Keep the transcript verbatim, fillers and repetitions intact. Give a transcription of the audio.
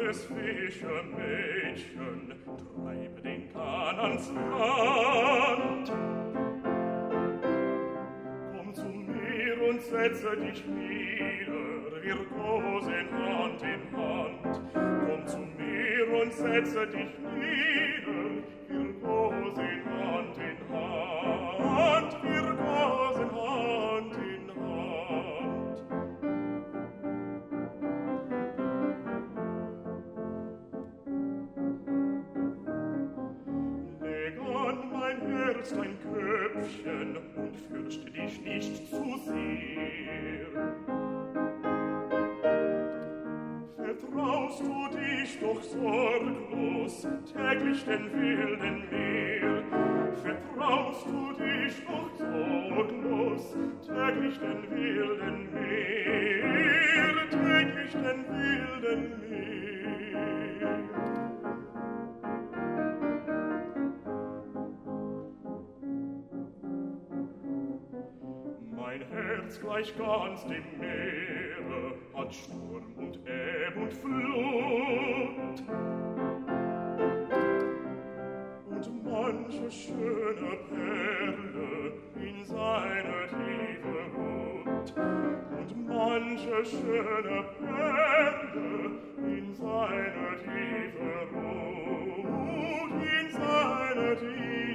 armes Fischermädchen, treib den Kahn ans Land. Komm zu mir und setze dich nieder, wir kosen Hand in Hand. Komm zu mir und setze dich nieder, wir kosen Hand in Hand, wir kosen Hand in Hand. Leg an mein Herz dein Köpfchen und fürchte dich nicht zu sehr. Vertraust du dich doch sorglos täglich den wilden Meer? Vertraust du dich doch sorglos täglich den wilden Meer? Täglich den wilden Meer. Mein Herz gleich ganz dem Meere hat Sturm und Ebb und Flut. Und manche schöne Perle in seiner Tiefe ruht. Und manche schöne Perle in seiner Tiefe ruht. In seiner Tiefe